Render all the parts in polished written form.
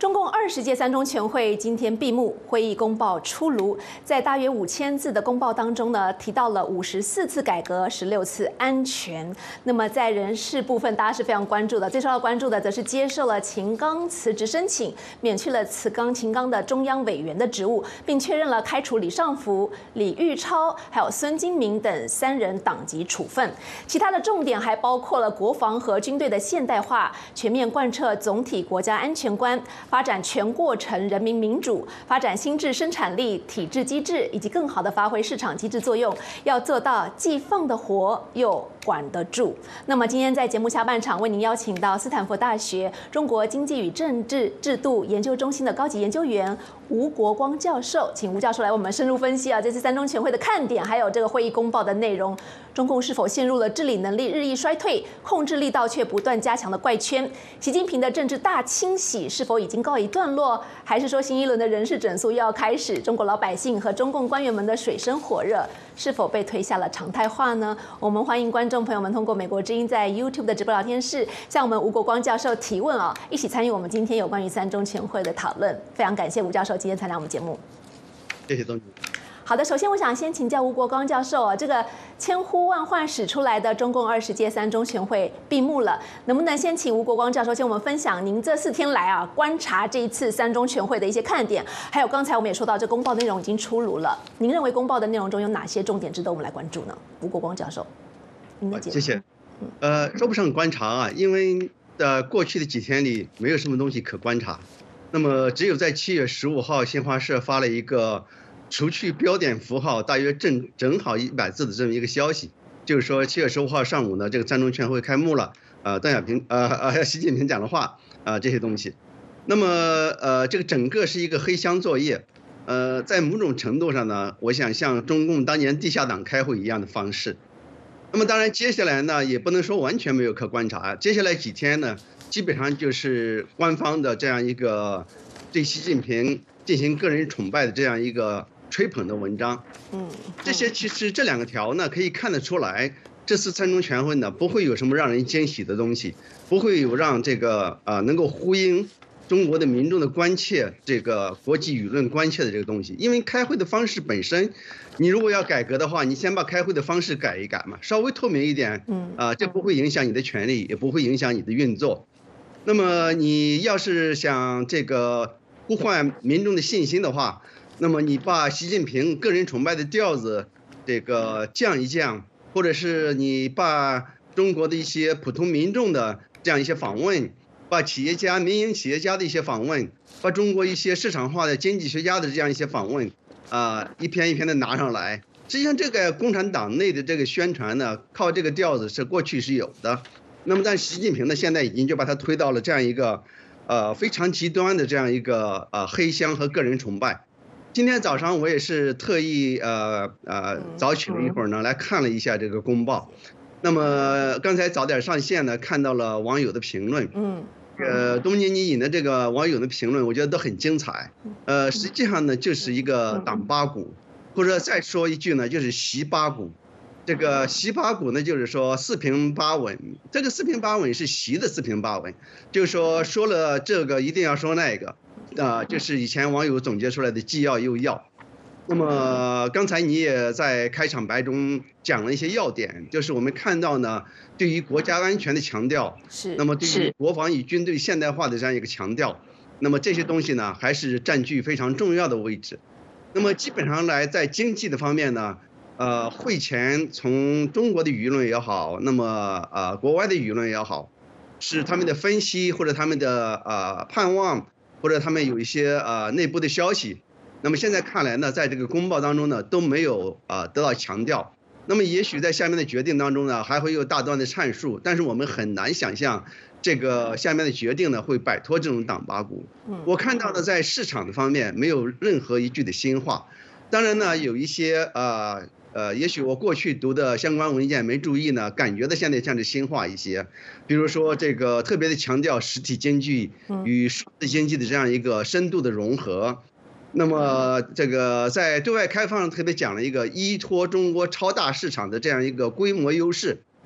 中共20届三中全会今天闭幕，会议公报出炉。在大约5000字的公报当中呢，提到了54次改革，16次安全。那么在人事部分，大家是非常关注的。最受到关注的，则是接受了秦刚辞职申请，免去了秦刚的中央委员的职务，并确认了开除李尚福、李玉超还有孙金明等3人党籍处分。其他的重点还包括了国防和军队的现代化，全面贯彻总体国家安全观。发展全过程人民民主，发展新质生产力、体制机制，以及更好的发挥市场机制作用，要做到既放得活又管得住。那么今天在节目下半场，为您邀请到斯坦福大学中国经济与政治制度研究中心的高级研究员吴国光教授，请吴教授来为我们深入分析这次三中全会的看点，还有这个会议公报的内容。中共是否陷入了治理能力日益衰退、控制力道却不断加强的怪圈？习近平的政治大清洗是否已经告一段落，还是说新一轮的人事整肃又要开始？中国老百姓和中共官员们的水深火热是否被推下了常态化呢？我们欢迎观众朋友们通过美国之音在 YouTube 的直播聊天室向我们吴国光教授提问一起参与我们今天有关于三中全会的讨论。非常感谢吴教授今天参加我们节目。 谢谢总主。 好的，首先我想先请教吴国光教授这个千呼万唤始出来的中共20届三中全会闭幕了，能不能先请吴国光教授先我们分享您这4天来观察这一次三中全会的一些看点，还有刚才我们也说到这公报内容已经出炉了，您认为公报的内容中有哪些重点值得我们来关注呢？吴国光教授，您的解读。 谢谢。说不上观察因为过去的几天里没有什么东西可观察，那么只有在7月15号新华社发了一个除去标点符号大约正好100字的这么一个消息，就是说7月15号上午呢，这个三中全会开幕了，邓小平习近平讲的话这些东西，那么这个整个是一个黑箱作业，在某种程度上呢，我想像中共当年地下党开会一样的方式。那么当然接下来呢，也不能说完全没有可观察，接下来几天呢，基本上就是官方的这样一个对习近平进行个人崇拜的这样一个吹捧的文章，这些其实这2个条呢，可以看得出来，这次三中全会呢不会有什么让人惊喜的东西，不会有让这个能够呼应中国的民众的关切，这个国际舆论关切的这个东西。因为开会的方式本身，你如果要改革的话，你先把开会的方式改一改嘛，稍微透明一点，这不会影响你的权利，也不会影响你的运作。那么你要是想这个呼唤民众的信心的话，那么你把习近平个人崇拜的调子这个降一降，或者是你把中国的一些普通民众的这样一些访问，把企业家、民营企业家的一些访问，把中国一些市场化的经济学家的这样一些访问一篇一篇的拿上来。实际上这个共产党内的这个宣传呢，靠这个调子是过去是有的，那么但习近平呢现在已经就把它推到了这样一个非常极端的这样一个黑箱和个人崇拜。今天早上我也是特意早起了一会儿呢，来看了一下这个公报。那么刚才早点上线呢，看到了网友的评论，东尼你引的这个网友的评论，我觉得都很精彩。实际上呢，就是一个党八股，或者再说一句呢，就是习八股。这个习八股呢，就是说四平八稳。这个四平八稳是习的四平八稳，就是说了这个一定要说那个。就是以前网友总结出来的既要又要。那么刚才你也在开场白中讲了一些要点，就是我们看到呢，对于国家安全的强调，那么对于国防与军队现代化的这样一个强调，那么这些东西呢，还是占据非常重要的位置。那么基本上来在经济的方面呢，会前从中国的舆论也好，那么国外的舆论也好，是他们的分析或者他们的盼望，或者他们有一些内部的消息，那么现在看来呢，在这个公报当中呢都没有得到强调。那么也许在下面的决定当中呢，还会有大段的阐述，但是我们很难想象这个下面的决定呢会摆脱这种党八股。我看到的在市场的方面没有任何一句的新话。当然呢，有一些也许我过去读的相关文件没注意呢，感觉的现在像是新化一些，比如说这个特别的强调实体经济与数字经济的这样一个深度的融合。那么这个在对外开放特别讲了一个依托中国超大市场的这样一个规模优势。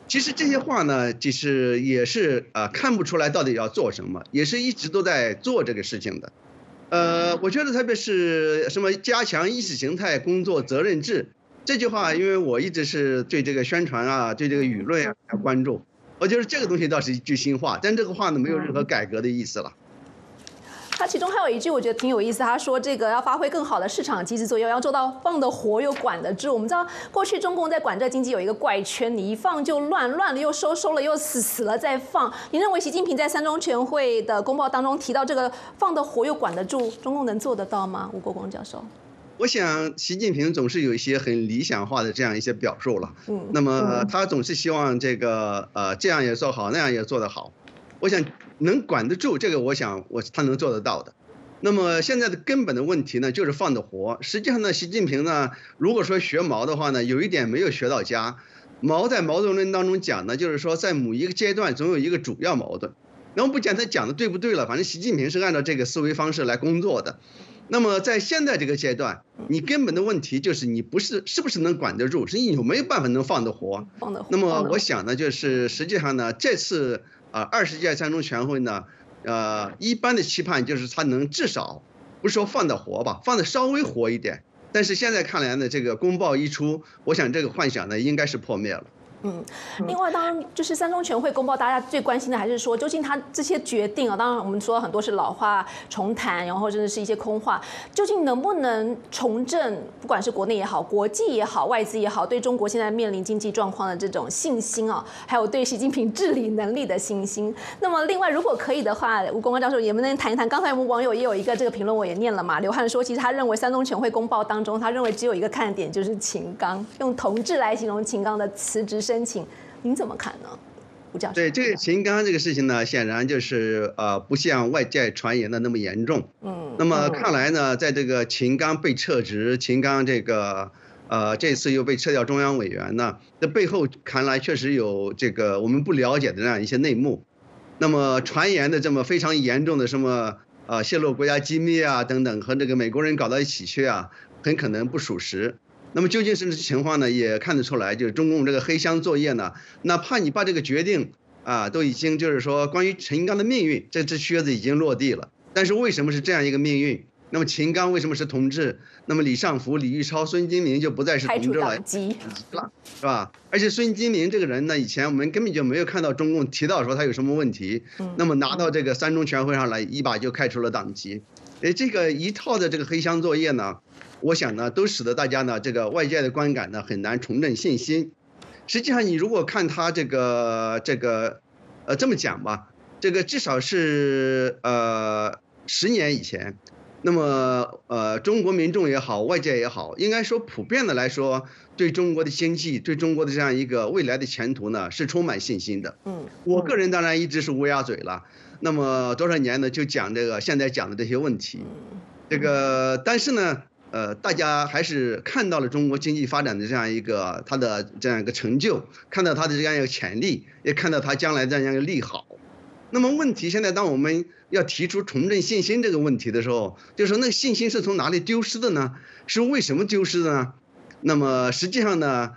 其实这些话呢，其实也是看不出来到底要做什么，也是一直都在做这个事情的。我觉得特别是什么加强意识形态工作责任制这句话，因为我一直是对这个宣传啊，对这个舆论啊关注，我觉得这个东西倒是一句新话，但这个话呢没有任何改革的意思了。 他其中还有一句我觉得挺有意思，他说这个要发挥更好的市场机制作用，要做到放得活又管得住。我们知道过去中共在管这经济有一个怪圈，你一放就乱，乱了又收，收了又死，死了再放。你认为习近平在三中全会的公报当中提到这个放得活又管得住，中共能做得到吗？吴国光教授。 我想习近平总是有一些很理想化的这样一些表述了，那么他总是希望这个这样也做好，那样也做得好。我想能管得住这个，我想他能做得到的。那么现在的根本的问题呢，就是放得活。实际上呢，习近平呢，如果说学毛的话呢，有一点没有学到家。毛在毛泽东论当中讲呢，就是说在某一个阶段总有一个主要矛盾。那么不讲他讲的对不对了，反正习近平是按照这个思维方式来工作的。那么在现在这个阶段，你根本的问题就是你是不是能管得住，是你有没有办法能放得活。那么我想呢，就是实际上呢，这次20届三中全会呢，一般的期盼就是他能至少不是说放得活吧，放得稍微活一点。但是现在看来呢，这个公报一出，我想这个幻想呢应该是破灭了。 另外，当然就是三中全会公报，大家最关心的还是说，究竟他这些决定啊，当然我们说很多是老话重谈，然后甚至是一些空话，究竟能不能重振，不管是国内也好，国际也好，外资也好，对中国现在面临经济状况的这种信心啊，还有对习近平治理能力的信心。那么，另外如果可以的话，吴公光教授也能谈一谈。刚才我们网友也有一个这个评论，我也念了嘛。刘汉说，其实他认为三中全会公报当中，他认为只有一个看点，就是秦刚，用同志来形容秦刚的辞职申请，您怎么看呢，吴教授？ 对这个秦刚这个事情呢，显然就是不像外界传言的那么严重。那么看来呢，在这个秦刚被撤职，秦刚这个这次又被撤掉中央委员呢，这背后看来确实有这个我们不了解的这样一些内幕。那么传言的这么非常严重的什么泄露国家机密啊等等，和这个美国人搞到一起去啊，很可能不属实。那么究竟是情况呢，也看得出来，就是中共这个黑箱作业呢，哪怕你把这个决定都已经就是说关于秦刚的命运，这只靴子已经落地了，但是为什么是这样一个命运？那么秦刚为什么是同志？那么李尚福、李玉超、孙金明就不再是同志了，是吧？而且孙金明这个人呢，以前我们根本就没有看到中共提到说他有什么问题，那么拿到这个三中全会上来，一把就开除了党籍。这个一套的这个黑箱作业呢，我想呢，都使得大家呢，这个外界的观感呢，很难重振信心。实际上，你如果看他这么讲吧，这个至少是10年以前，那么中国民众也好，外界也好，应该说普遍的来说，对中国的经济，对中国的这样一个未来的前途呢，是充满信心的。我个人当然一直是乌鸦嘴了。那么多少年呢，就讲这个现在讲的这些问题，但是呢，大家还是看到了中国经济发展的这样一个它的这样一个成就，看到它的这样一个潜力，也看到它将来这样一个利好。那么问题现在，当我们要提出重振信心这个问题的时候，就是说那个信心是从哪里丢失的呢？是为什么丢失的呢？那么实际上呢，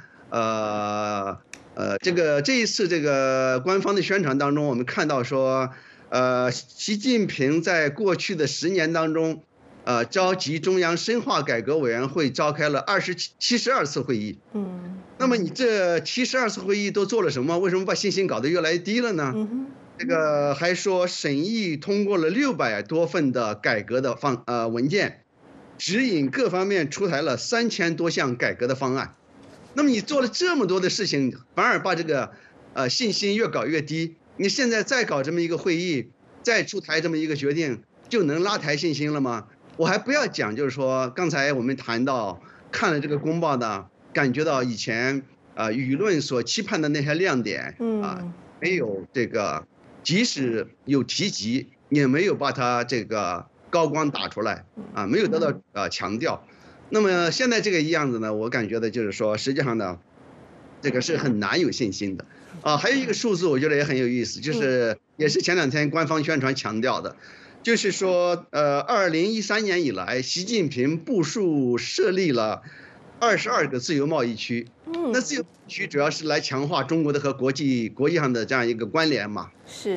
这一次这个官方的宣传当中，我们看到说，习近平在过去的10年当中，召集中央深化改革委员会召开了72次会议。那么你这72次会议都做了什么？为什么把信心搞得越来越低了呢？这个还说审议通过了600多份的改革的文件，指引各方面出台了3000多项改革的方案。那么你做了这么多的事情，反而把这个信心越搞越低。你现在再搞这么一个会议，再出台这么一个决定，就能拉抬信心了吗？我还不要讲，就是说刚才我们谈到看了这个公报呢，感觉到以前舆论所期盼的那些亮点没有这个，即使有提及，也没有把它这个高光打出来没有得到强调。那么现在这个样子呢，我感觉的就是说，实际上呢，这个是很难有信心的。还有一个数字，我觉得也很有意思，就是也是前2天官方宣传强调的，就是说，2013年以来，习近平部署设立了 22个自由贸易区。那自由贸易区主要是来强化中国的和国际上的这样一个关联嘛， 是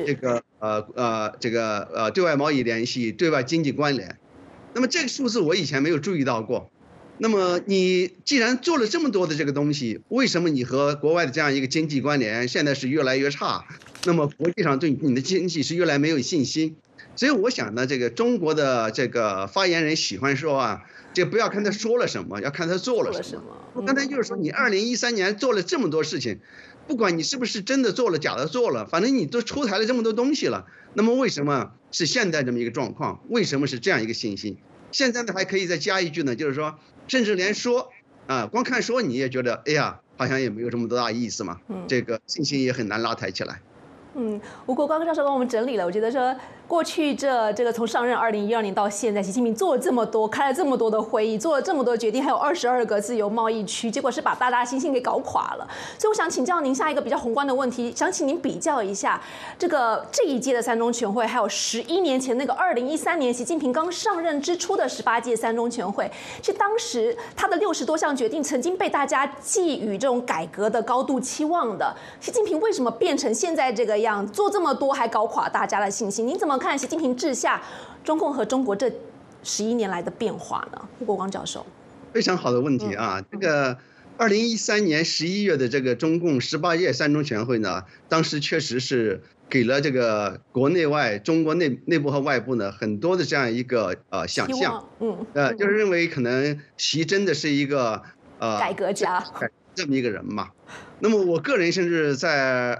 对外贸易联系、对外经济关联。那么这个数字我以前没有注意到过。那么你既然做了这么多的这个东西，为什么你和国外的这样一个经济关联现在是越来越差？那么国际上对你的经济是越来没有信心。所以我想呢，这个中国的这个发言人喜欢说啊，这不要看他说了什么，要看他做了什么。我刚才就是说，你2013年做了这么多事情，不管你是不是真的做了、假的做了，反正你都出台了这么多东西了。那么为什么是现在这么一个状况？为什么是这样一个信心？现在呢还可以再加一句呢，就是说，甚至连说啊，光看说你也觉得，哎呀，好像也没有这么多大意思嘛，这个信心也很难拉抬起来。 吴国光教授帮我们整理了，我觉得说过去这个从上任2012年到现在，习近平做了这么多，开了这么多的会议，做了这么多决定，还有22个自由贸易区，结果是把大家信心给搞垮了。所以我想请教您下一个比较宏观的问题，想请您比较一下这一届的三中全会，还有11年前那个2013年习近平刚上任之初的18届三中全会，是当时他的60多项决定曾经被大家寄予这种改革的高度期望的，习近平为什么变成现在这个样，做这么多还搞垮大家的信心？您怎么看习近平治下中共和中国这11年来的变化呢？吴国光教授， 非常好的问题啊！这个2013年11月的这个中共18届三中全会呢，当时确实是给了这个国内外中国内部和外部呢很多的这样一个想象，就是认为可能习真的是一个改革家这么一个人嘛。那么我个人甚至在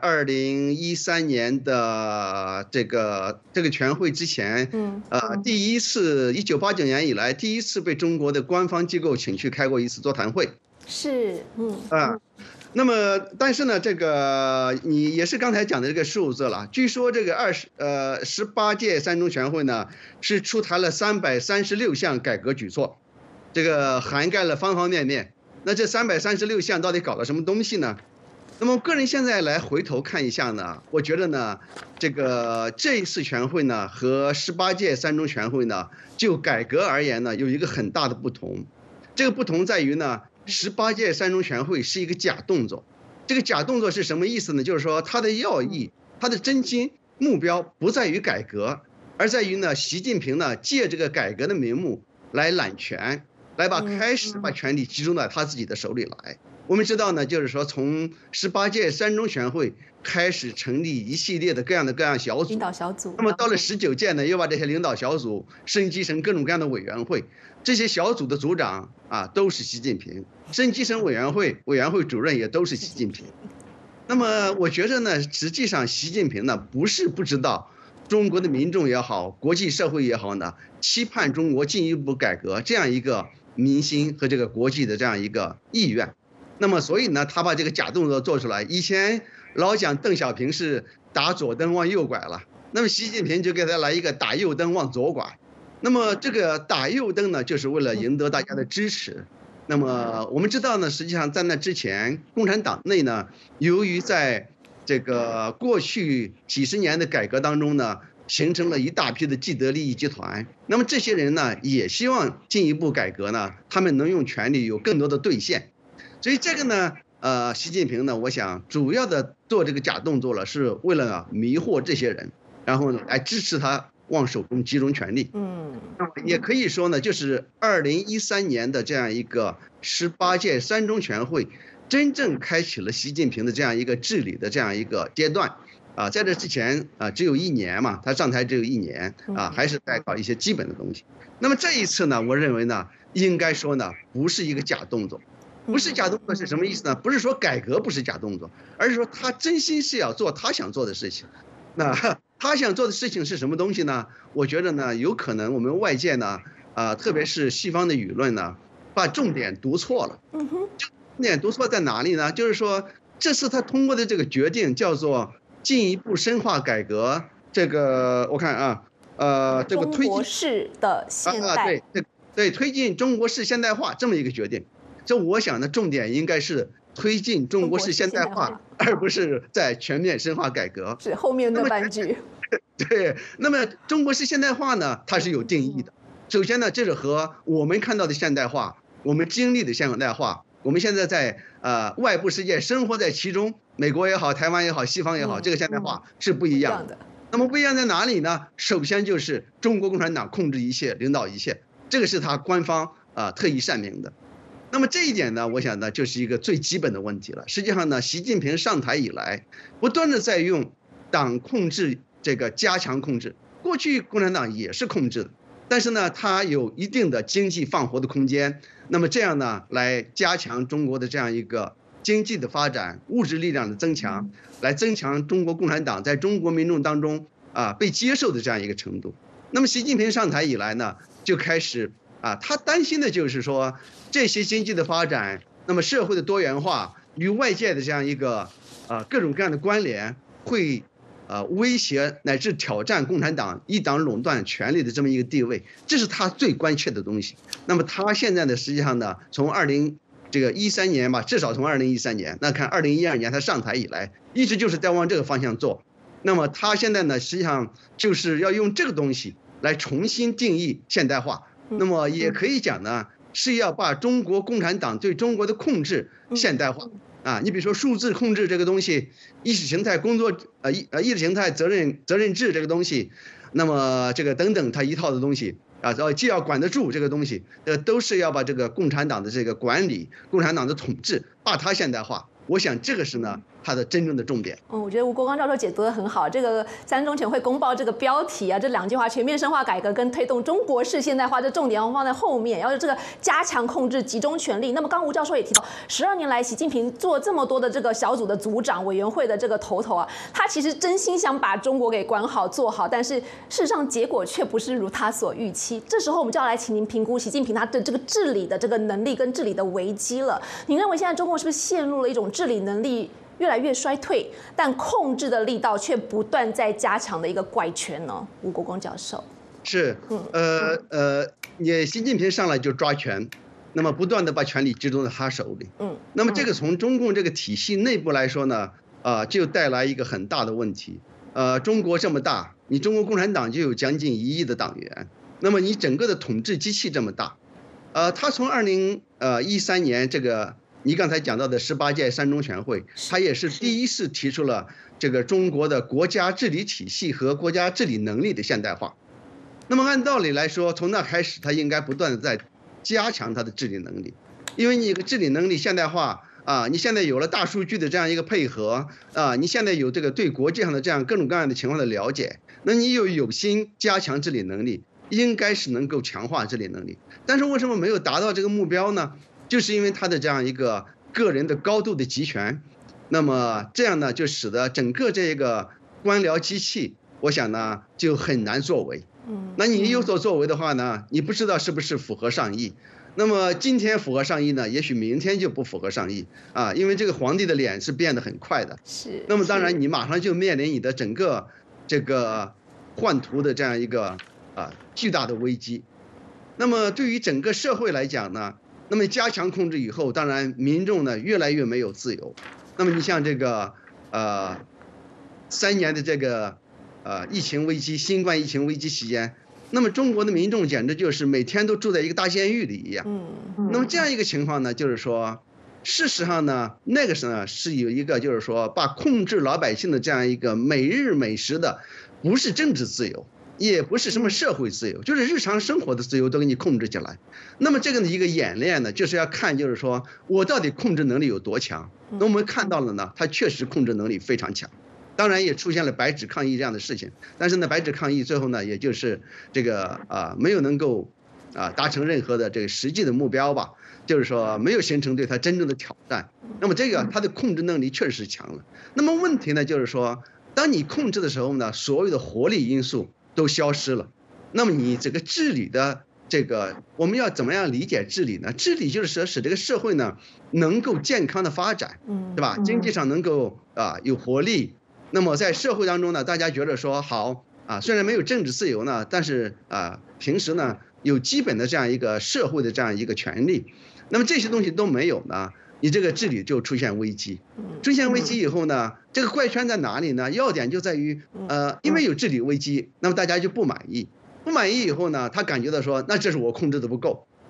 2013年的这个全会之前，第一次1989年以来第一次被中国的官方机构请去开过一次座谈会。 是， 那么但是呢，这个你也是刚才讲的这个数字了。据说这个18届三中全会呢是出台了336项改革举措，这个涵盖了方方面面。那这336项到底搞了什么东西呢？那么个人现在来回头看一下呢，我觉得呢，这一次全会呢和18届三中全会呢，就改革而言呢，有一个很大的不同。这个不同在于呢，18届三中全会是一个假动作。这个假动作是什么意思呢？就是说它的要义，它的真心目标不在于改革，而在于呢，习近平呢借这个改革的名目来揽权。来开始把权力集中到他自己的手里来。我们知道呢，就是说从18届三中全会开始成立一系列的各样小组， 领导小组。 那么到了19届呢，又把这些领导小组升级成各种各样的委员会，这些小组的组长都是习近平，升级成委员会主任也都是习近平。那么我觉得呢，实际上习近平呢不是不知道中国的民众也好，国际社会也好呢，期盼中国进一步改革这样一个民心和这个国际的这样一个意愿。那么所以呢，他把这个假动作做出来。以前老讲邓小平是打左灯往右拐了，那么习近平就给他来一个打右灯往左拐。那么这个打右灯呢，就是为了赢得大家的支持。那么我们知道呢，实际上在那之前，共产党内呢，由于在这个过去几十年的改革当中呢，形成了一大批的既得利益集团。那么这些人呢，也希望进一步改革呢，他们能用权力有更多的兑现。所以这个呢，习近平呢，我想主要的做这个假动作了，是为了迷惑这些人，然后呢来支持他往手中集中权力。那么也可以说呢，就是2013年的这样一个18届三中全会，真正开启了习近平的这样一个治理的这样一个阶段。在这之前只有1年嘛，他上台只有1年还是在搞一些基本的东西。那么这一次呢，我认为呢，应该说呢，不是一个假动作。不是假动作是什么意思呢？不是说改革不是假动作，而是说他真心是要做他想做的事情。那他想做的事情是什么东西呢？我觉得呢，有可能我们外界呢，特别是西方的舆论呢，把重点读错了。重点读错在哪里呢？就是说，这次他通过的这个决定叫做进一步深化改革。这个我看这个推进中国式的现代， 对，推进中国式现代化这么一个决定。这我想呢，重点应该是推进中国式现代化，而不是在全面深化改革。 是后面的半句。 对，那么中国式现代化呢，它是有定义的。首先呢，这是和我们看到的现代化我们经历的现代化，我们现在在外部世界生活在其中，美国也好，台湾也好，西方也好，这个现代化是不一样的。那么不一样在哪里呢？首先就是中国共产党控制一切，领导一切，这个是他官方特意阐明的。那么这一点呢，我想呢，就是一个最基本的问题了。实际上呢，习近平上台以来，不断的在用党控制这个加强控制。过去共产党也是控制的，但是呢，它有一定的经济放活的空间。那么这样呢，来加强中国的这样一个经济的发展、物质力量的增强，来增强中国共产党在中国民众当中被接受的这样一个程度。那么习近平上台以来呢，就开始他担心的就是说，这些经济的发展，那么社会的多元化与外界的这样一个各种各样的关联，会威胁乃至挑战共产党一党垄断权力的这么一个地位，这是他最关切的东西。那么他现在呢，实际上呢，从2013年吧，至少从2013年，那看2012年他上台以来，一直就是在往这个方向做。那么他现在呢，实际上就是要用这个东西来重新定义现代化。那么也可以讲呢，是要把中国共产党对中国的控制现代化。你比如说数字控制这个东西，意识形态工作意识形态责任制这个东西，那么这个等等它一套的东西既要管得住这个东西，都是要把这个共产党的这个管理、共产党的统治把它现代化。我想这个是呢它的真正的重点。 我觉得吴国光教授解读得很好。这个三中全会公报这个标题这两句话，全面深化改革跟推动中国式现代化，这重点要放在后面，要这个加强控制、集中权力。那么刚吴教授也提到，12年来习近平做这么多的这个小组的组长、委员会的这个头他其实真心想把中国给管好、做好，但是事实上结果却不是如他所预期。这时候我们就要来请您评估习近平他的这个治理的这个能力跟治理的危机了。您认为现在中国是不是陷入了一种治理能力越来越衰退，但控制的力道却不断在加强的一个怪圈呢？吴国光教授是，习近平上来就抓权，那么不断的把权力集中在他手里。那么这个从中共这个体系内部来说呢，就带来一个很大的问题。中国这么大，你中国共产党就有将近1亿的党员，那么你整个的统治机器这么大，他从2013年这个。你刚才讲到的18届三中全会，他也是第一次提出了这个中国的国家治理体系和国家治理能力的现代化。那么按道理来说，从那开始，他应该不断的在加强他的治理能力，因为你个治理能力现代化你现在有了大数据的这样一个配合你现在有这个对国际上的这样各种各样的情况的了解，那你有心加强治理能力，应该是能够强化治理能力。但是为什么没有达到这个目标呢？就是因为他的这样一个个人的高度的集权，那么这样呢，就使得整个这个官僚机器，我想呢就很难作为。那你有所作为的话呢，你不知道是不是符合上意。那么今天符合上意呢，也许明天就不符合上意因为这个皇帝的脸是变得很快的。 是。 那么当然你马上就面临你的整个这个换图的这样一个巨大的危机。那么对于整个社会来讲呢，那么加强控制以后，当然民众呢越来越没有自由。那么你像这个3年的这个疫情危机，新冠疫情危机期间，那么中国的民众简直就是每天都住在一个大监狱里一样。那么这样一个情况呢，就是说，事实上呢，那个时候呢是有一个就是说，把控制老百姓的这样一个每日每时的，不是政治自由。也不是什么社会自由，就是日常生活的自由都给你控制起来。那么这个一个演练呢，就是要看就是说我到底控制能力有多强。那我们看到了呢，它确实控制能力非常强。当然也出现了白纸抗议这样的事情，但是呢，白纸抗议最后呢，也就是这个没有能够达成任何的这个实际的目标吧，就是说没有形成对它真正的挑战。那么这个它的控制能力确实是强了。那么问题呢，就是说当你控制的时候呢，所有的活力因素都消失了，那么你这个治理的这个，我们要怎么样理解治理呢？治理就是说使这个社会呢能够健康的发展，对吧？经济上能够有活力，那么在社会当中呢，大家觉得说好虽然没有政治自由呢，但是平时呢有基本的这样一个社会的这样一个权利，那么这些东西都没有呢，你这个治理就出现危机。出现危机以后呢，这个怪圈在哪里呢？要点就在于因为有治理危机，那么大家就不满意。不满意以后呢，他感觉到说，那这是我控制的不够，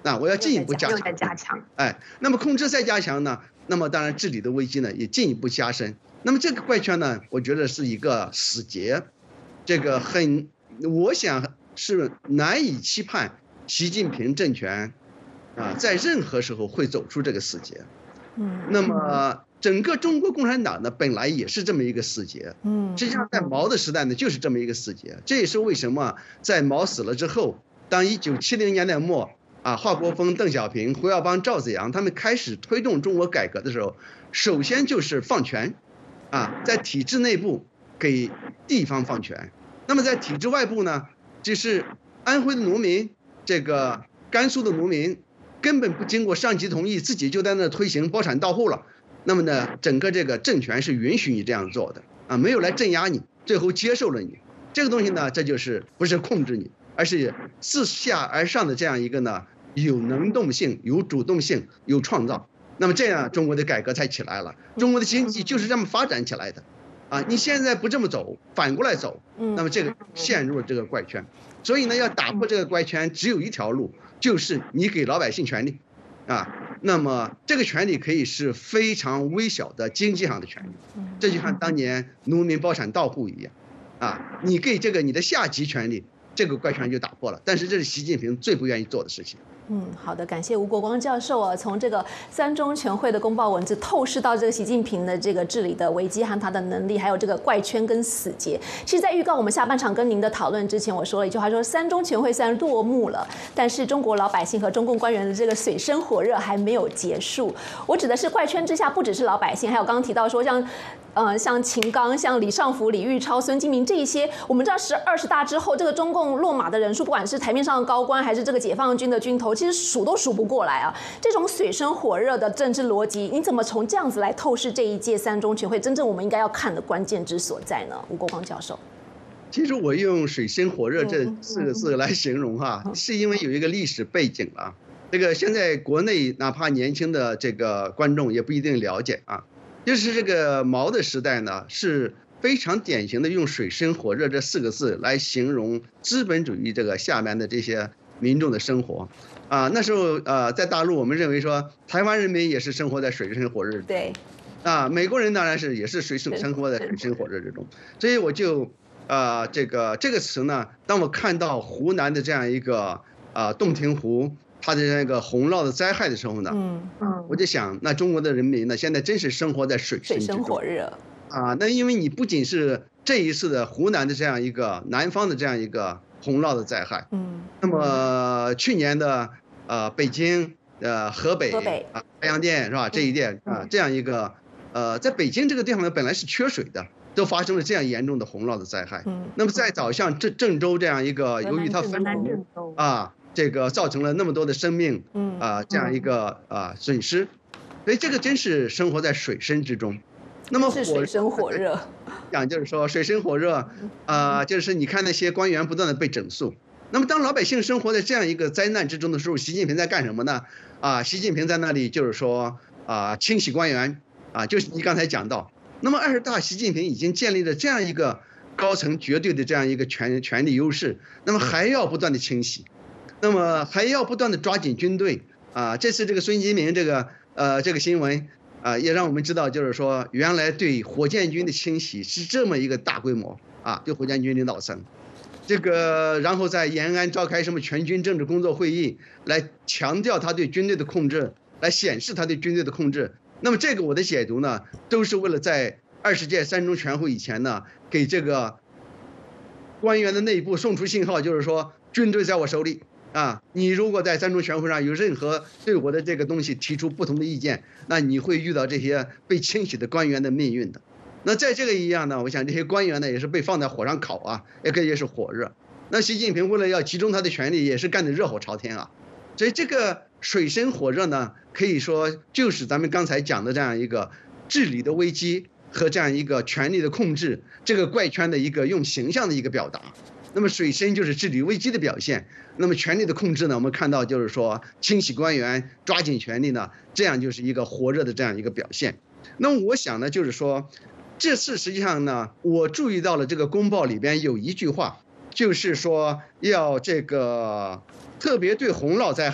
那我要进一步加强。 哎，那么控制再加强呢，那么当然治理的危机呢也进一步加深。那么这个怪圈呢，我觉得是一个死结，这个我想是难以期盼习近平政权在任何时候会走出这个死结。那么整个中国共产党呢，本来也是这么一个死结。实际上在毛的时代呢，就是这么一个死结。这也是为什么在毛死了之后，当1970年代末华国锋、邓小平、胡耀邦、赵紫阳他们开始推动中国改革的时候，首先就是放权，在体制内部给地方放权。那么在体制外部呢，就是安徽的农民，这个甘肃的农民，根本不经过上级同意，自己就在那推行包产到户了。那么呢，整个这个政权是允许你这样做的没有来镇压你，最后接受了你这个东西呢，这就是不是控制你，而是自下而上的这样一个呢，有能动性、有主动性、有创造。那么这样中国的改革才起来了，中国的经济就是这么发展起来的你现在不这么走，反过来走，那么这个陷入了这个怪圈。所以呢，要打破这个怪圈，只有一条路，就是你给老百姓权利那么这个权利可以是非常微小的经济上的权利，这就像当年农民包产到户一样你给这个你的下级权利，这个怪圈就打破了。但是这是习近平最不愿意做的事情。 好的，感谢吴国光教授从这个三中全会的公报文字透视到这个习近平的这个治理的危机和他的能力，还有这个怪圈跟死结。其实，在预告我们下半场跟您的讨论之前，我说了一句话，说三中全会虽然落幕了，但是中国老百姓和中共官员的这个水深火热还没有结束。我指的是怪圈之下，不只是老百姓，还有刚刚提到说像秦刚、像李尚福、李玉超、孙金明这一些，我们知道20大之后，这个中共落马的人数，不管是台面上的高官，还是这个解放军的军头，其实数都数不过来这种水深火热的政治逻辑，你怎么从这样子来透视这一届三中全会真正我们应该要看的关键之所在呢？吴国光教授。 其实我用水深火热这4个字来形容是因为有一个历史背景这个现在国内哪怕年轻的这个观众也不一定了解就是这个毛的时代呢，是非常典型的用水深火热这4个字来形容资本主义这个下面的这些民众的生活那时候在大陆我们认为说台湾人民也是生活在水深火热之中，对美国人当然也是生活在水深火热之中。所以我就这个词呢，当我看到湖南的这样一个洞庭湖它的那个洪涝的灾害的时候呢，我就想，那中国的人民呢，现在真是生活在水深之中，水深火热那因为你不仅是这一次的湖南的这样一个南方的这样一个洪涝的灾害，那么去年的北京河北太阳殿是吧，这一殿这样一个在北京这个地方呢，本来是缺水的，都发生了这样严重的洪涝的灾害。那么再早像郑州这样一个，由于它分洪这个造成了那么多的生命这样一个损失，所以这个真是生活在水深之中。那么水深火热讲就是说水深火热就是你看那些官员不断的被整肃。那么当老百姓生活在这样一个灾难之中的时候，习近平在干什么呢？习近平在那里就是说清洗官员就是你刚才讲到，那么20大习近平已经建立了这样一个高层绝对的这样一个权力优势，那么还要不断的清洗，那么还要不断的抓紧军队这次这个孙金明这个新闻也让我们知道，就是说原来对火箭军的清洗是这么一个大规模对火箭军领导层，这个然后在延安召开什么全军政治工作会议，来强调他对军队的控制，来显示他对军队的控制。那么这个我的解读呢，都是为了在20届三中全会以前呢，给这个官员的内部送出信号，就是说军队在我手里你如果在三中全会上有任何对我的这个东西提出不同的意见，那你会遇到这些被清洗的官员的命运的。那在这个一样呢，我想这些官员呢也是被放在火上烤也是火热。那习近平为了要集中他的权力，也是干得热火朝天所以这个水深火热呢，可以说就是咱们刚才讲的这样一个治理的危机和这样一个权力的控制，这个怪圈的一个用形象的一个表达。那么水深就是治理危机的表现，那么权力的控制呢，我们看到就是说清洗官员，抓紧权力呢，这样就是一个火热的这样一个表现。那么我想呢，就是说这次实际上呢，我注意到了这个公报里边有一句话，就是说要这个特别对洪涝灾害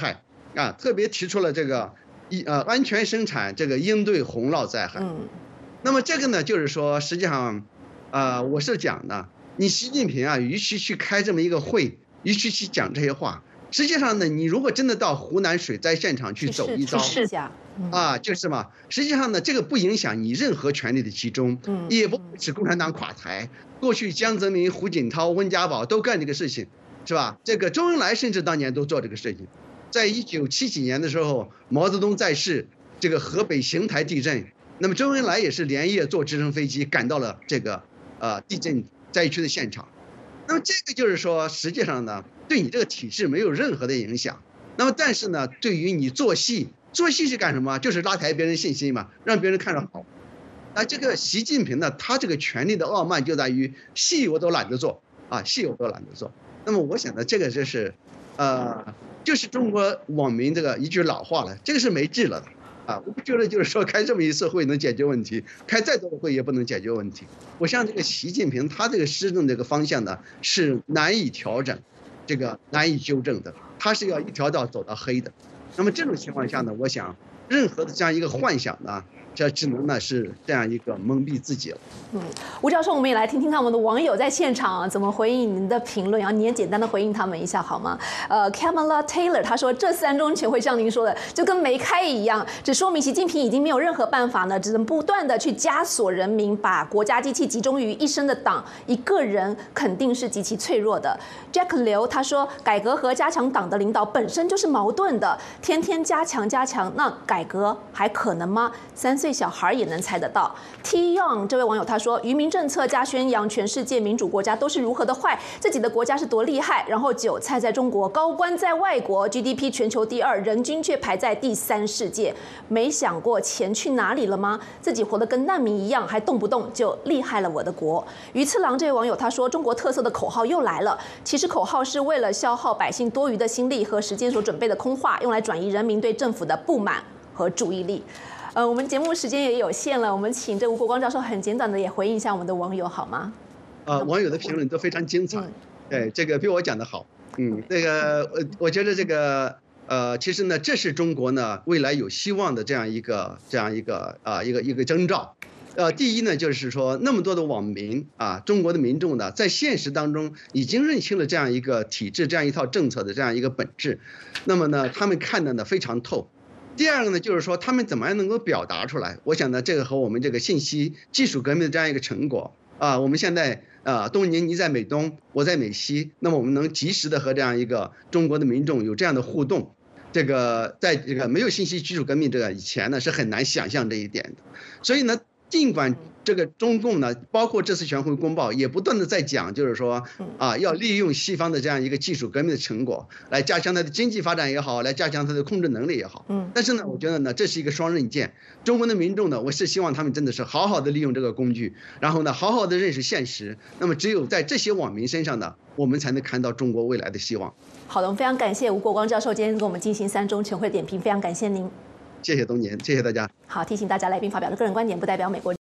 特别提出了这个安全生产这个应对洪涝灾害。那么这个呢，就是说实际上，我是讲呢，你习近平与其去开这么一个会，与其去讲这些话，实际上呢，你如果真的到湖南水灾现场去走一遭，就是嘛，实际上呢，这个不影响你任何权力的集中，也不会使共产党垮台。过去江泽民、胡锦涛、温家宝都干这个事情，是吧？这个周恩来甚至当年都做这个事情。在1970几年的时候，毛泽东在世，这个河北邢台地震，那么周恩来也是连夜坐直升飞机赶到了这个地震灾区的现场。那么这个就是说，实际上呢，对你这个体制没有任何的影响。那么但是呢，对于你做戏是干什么？就是拉抬别人信心嘛，让别人看着好。那这个习近平呢，他这个权力的傲慢就在于戏我都懒得做戏我都懒得做。那么我想呢，这个就是中国网民这个一句老话了，这个是没治了的我不觉得就是说开这么一次会能解决问题，开再多的会也不能解决问题。我想这个习近平他这个施政这个方向呢是难以调整，这个难以纠正的，他是要一条道走到黑的。那么这种情况下呢，我想任何的这样一个幻想呢，这只能呢是这样一个蒙蔽自己了。 吴教授，我们也来听听看我们的网友在现场怎么回应您的评论，然后你也简单的回应他们一下好吗？Kamala Taylor 他说，这3中全会像您说的，就跟没开一样，只说明习近平已经没有任何办法呢，只能不断的去枷锁人民，把国家机器集中于一身的党，一个人肯定是极其脆弱的。Jack 刘他说，改革和加强党的领导本身就是矛盾的，天天加强，那改革还可能吗？3岁小孩也能猜得到。T Young 这位网友他说，愚民政策加宣扬全世界民主国家都是如何的坏，自己的国家是多厉害，然后韭菜在中国，高官在外国 ，GDP 全球第2，人均却排在第3世界。没想过钱去哪里了吗？自己活得跟难民一样，还动不动就厉害了我的国。鱼次郎这位网友他说，中国特色的口号又来了，其实口号是为了消耗百姓多余的心力和时间所准备的空话，用来转移人民对政府的不满和注意力。我们节目时间也有限了，我们请这吴国光教授很简短的也回应一下我们的网友好吗？ 网友的评论都非常精彩，对，这个比我讲的好。这个我觉得这个其实呢，这是中国呢未来有希望的这样一个征兆。第一呢，就是说那么多的网民中国的民众呢，在现实当中已经认清了这样一个体制、这样一套政策的这样一个本质，那么呢，他们看得呢非常透。第二个呢，就是说他们怎么样能够表达出来？我想呢，这个和我们这个信息技术革命的这样一个成果我们现在东宁你在美东，我在美西，那么我们能及时的和这样一个中国的民众有这样的互动，这个在这个没有信息技术革命这个以前呢，是很难想象这一点的。所以呢，尽管这个中共呢，包括这次全会公报也不断的在讲，就是说要利用西方的这样一个技术革命的成果，来加强它的经济发展也好，来加强它的控制能力也好。但是呢，我觉得呢，这是一个双刃剑。中国的民众呢，我是希望他们真的是好好的利用这个工具，然后呢，好好的认识现实。那么只有在这些网民身上呢，我们才能看到中国未来的希望。 好的，我们非常感谢吴国光教授今天跟我们进行3中全会点评，非常感谢您。 谢谢东年，谢谢大家。 好，提醒大家，来宾发表的个人观点不代表美国。